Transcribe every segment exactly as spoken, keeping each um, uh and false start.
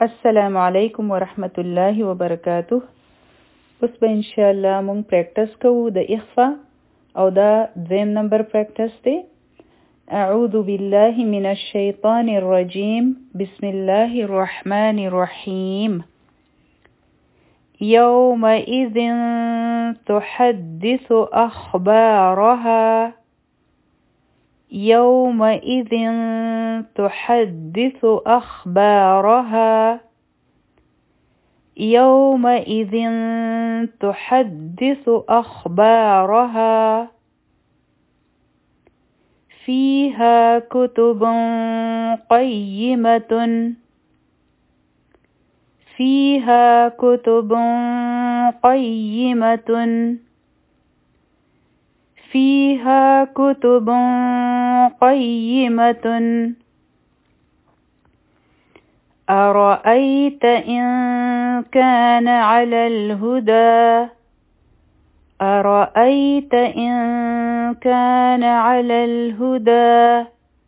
السلام عليكم ورحمة الله وبركاته. اوس به ان شاء الله مونږ پریکټس کوو د اخفا او دا دویم نمبر پریکټس دی. اعوذ بالله من الشیطان الرجیم بسم الله الرحمن الرحیم. يومئذ تحدث أخبارها يومئذ تحدث أخبارها يومئذ تحدث أخبارها فيها كتب قيمة فيها كتب قيمة فيها كتب قيمة أرأيت إن كان على الهدى أرأيت إن كان على الهدى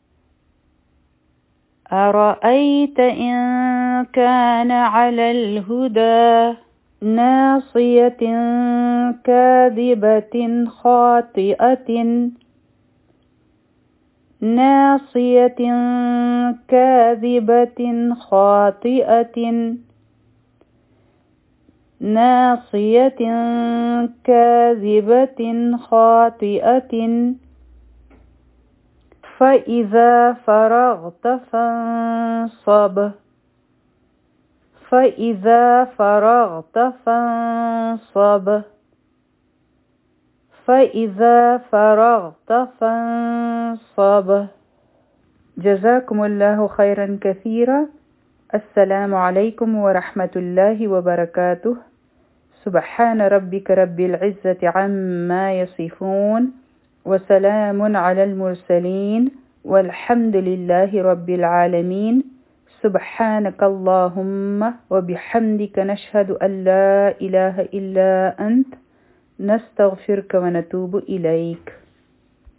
أرأيت إن كان على الهدى ناصية كاذبة خاطئة ناصية كاذبة خاطئة ناصية كاذبة خاطئة فإذا فرغت فانصب فإذا فرغت فانصب فإذا فرغت فانصب. جزاكم الله خيرا كثيرا. السلام عليكم ورحمة الله وبركاته. سبحان ربك رب العزة عما يصفون وسلام على المرسلين والحمد لله رب العالمين. سبحانك اللهم وبحمدك نشهد أن لا إله إلا أنت نستغفرك ونتوب إليك.